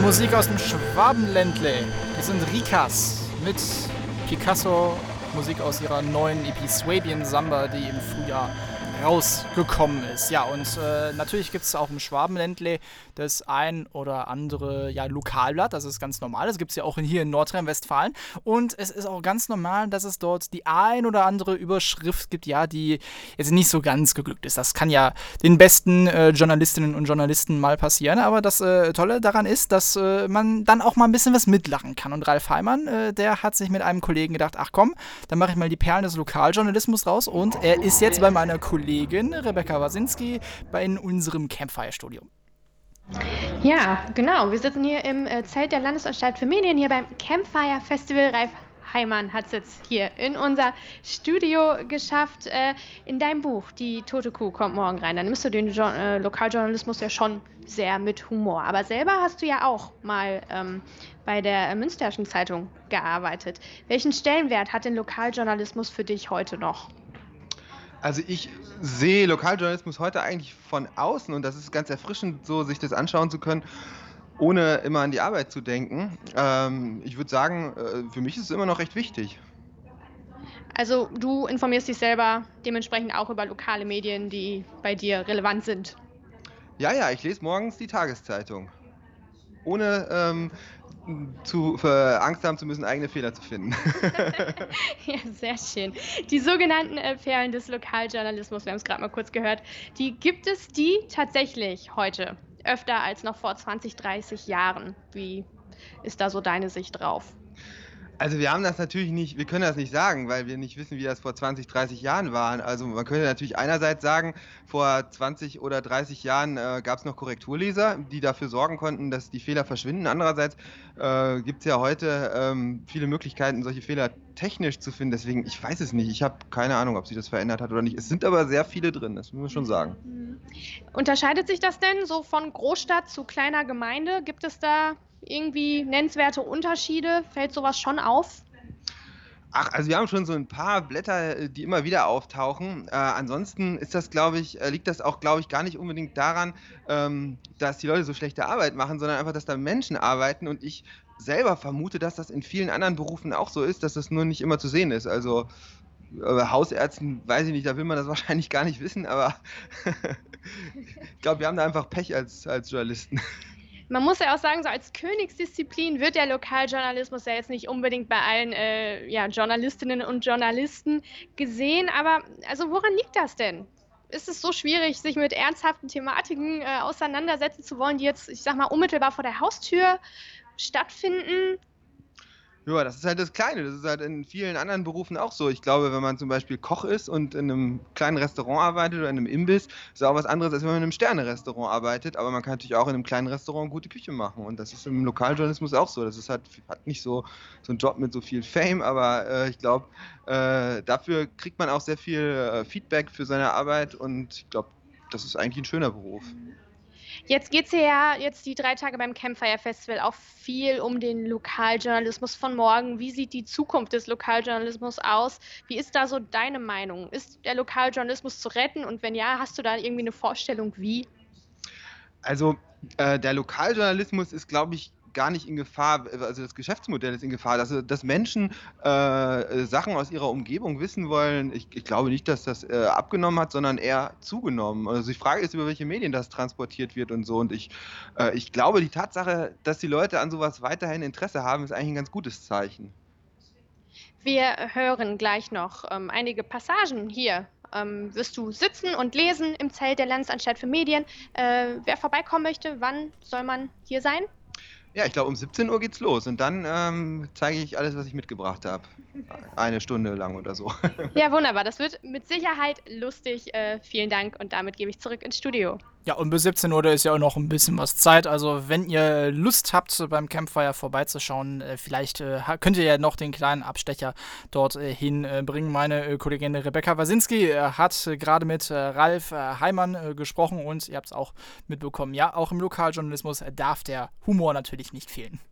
Musik aus dem Schwabenländle. Das sind Rikas mit Picasso. Musik aus ihrer neuen EP Swabian Samba, die im Frühjahr rausgekommen ist. Ja, und natürlich gibt es auch im Schwabenländle das ein oder andere Lokalblatt. Das ist ganz normal. Das gibt es ja auch hier in Nordrhein-Westfalen. Und es ist auch ganz normal, dass es dort die ein oder andere Überschrift gibt, die jetzt nicht so ganz geglückt ist. Das kann ja den besten Journalistinnen und Journalisten mal passieren. Aber das Tolle daran ist, dass man dann auch mal ein bisschen was mitlachen kann. Und Ralf Heimann, der hat sich mit einem Kollegen gedacht, ach komm, dann mache ich mal die Perlen des Lokaljournalismus raus. Und er ist jetzt bei meiner Kollegin Rebecca Wasinski in unserem Campfire-Studio. Ja, genau. Wir sitzen hier im Zelt der Landesanstalt für Medien, hier beim Campfire Festival. Ralf Heimann hat es jetzt hier in unser Studio geschafft. In deinem Buch, Die tote Kuh, kommt morgen rein. Dann nimmst du den Lokaljournalismus ja schon sehr mit Humor. Aber selber hast du ja auch mal bei der Münsterschen Zeitung gearbeitet. Welchen Stellenwert hat denn Lokaljournalismus für dich heute noch? Also ich sehe Lokaljournalismus heute eigentlich von außen und das ist ganz erfrischend, so sich das anschauen zu können, ohne immer an die Arbeit zu denken. Ich würde sagen, für mich ist es immer noch recht wichtig. Also du informierst dich selber dementsprechend auch über lokale Medien, die bei dir relevant sind. Ja, ich lese morgens die Tageszeitung, ohne Angst haben zu müssen, eigene Fehler zu finden. Ja, sehr schön. Die sogenannten Perlen des Lokaljournalismus, wir haben es gerade mal kurz gehört, gibt es die tatsächlich heute öfter als noch vor 20, 30 Jahren. Wie ist da so deine Sicht drauf? Also wir haben das natürlich nicht, wir können das nicht sagen, weil wir nicht wissen, wie das vor 20, 30 Jahren war. Also man könnte natürlich einerseits sagen, vor 20 oder 30 Jahren gab es noch Korrekturleser, die dafür sorgen konnten, dass die Fehler verschwinden. Andererseits gibt es ja heute viele Möglichkeiten, solche Fehler technisch zu finden. Deswegen, ich weiß es nicht. Ich habe keine Ahnung, ob sich das verändert hat oder nicht. Es sind aber sehr viele drin, das muss man schon sagen. Unterscheidet sich das denn so von Großstadt zu kleiner Gemeinde? Gibt es da irgendwie nennenswerte Unterschiede? Fällt sowas schon auf? Ach, also wir haben schon so ein paar Blätter, die immer wieder auftauchen. Ansonsten ist das, liegt das auch, glaube ich, gar nicht unbedingt daran, dass die Leute so schlechte Arbeit machen, sondern einfach, dass da Menschen arbeiten. Und ich selber vermute, dass das in vielen anderen Berufen auch so ist, dass das nur nicht immer zu sehen ist. Also Hausärzten, weiß ich nicht, da will man das wahrscheinlich gar nicht wissen, aber ich glaube, wir haben da einfach Pech als Journalisten. Man muss ja auch sagen, so als Königsdisziplin wird der Lokaljournalismus ja jetzt nicht unbedingt bei allen Journalistinnen und Journalisten gesehen. Aber also woran liegt das denn? Ist es so schwierig, sich mit ernsthaften Thematiken auseinandersetzen zu wollen, die jetzt, ich sag mal, unmittelbar vor der Haustür stattfinden? Ja, das ist halt das Kleine. Das ist halt in vielen anderen Berufen auch so. Ich glaube, wenn man zum Beispiel Koch ist und in einem kleinen Restaurant arbeitet oder in einem Imbiss, ist das auch was anderes, als wenn man in einem Sterne-Restaurant arbeitet. Aber man kann natürlich auch in einem kleinen Restaurant gute Küche machen. Und das ist im Lokaljournalismus auch so. Das ist halt, hat nicht so ein Job mit so viel Fame, aber ich glaube, dafür kriegt man auch sehr viel Feedback für seine Arbeit. Und ich glaube, das ist eigentlich ein schöner Beruf. Jetzt geht es ja jetzt die 3 Tage beim Campfire Festival auch viel um den Lokaljournalismus von morgen. Wie sieht die Zukunft des Lokaljournalismus aus? Wie ist da so deine Meinung? Ist der Lokaljournalismus zu retten? Und wenn ja, hast du da irgendwie eine Vorstellung, wie? Also der Lokaljournalismus ist, glaube ich, gar nicht in Gefahr, also das Geschäftsmodell ist in Gefahr, dass Menschen Sachen aus ihrer Umgebung wissen wollen. Ich glaube nicht, dass das abgenommen hat, sondern eher zugenommen. Also die Frage ist, über welche Medien das transportiert wird und so. Und ich glaube, die Tatsache, dass die Leute an sowas weiterhin Interesse haben, ist eigentlich ein ganz gutes Zeichen. Wir hören gleich noch einige Passagen hier. Wirst du sitzen und lesen im Zelt der Landesanstalt für Medien. Wer vorbeikommen möchte, wann soll man hier sein? Ja, ich glaube, um 17 Uhr geht's los und dann zeige ich alles, was ich mitgebracht habe. Eine Stunde lang oder so. Ja, wunderbar. Das wird mit Sicherheit lustig. Vielen Dank und damit gebe ich zurück ins Studio. Ja, und bis 17 Uhr ist ja auch noch ein bisschen was Zeit. Also wenn ihr Lust habt, beim Campfire vorbeizuschauen, vielleicht könnt ihr ja noch den kleinen Abstecher dort hinbringen. Meine Kollegin Rebecca Wasinski hat gerade mit Ralf Heimann gesprochen und ihr habt es auch mitbekommen. Ja, auch im Lokaljournalismus darf der Humor natürlich nicht fehlen.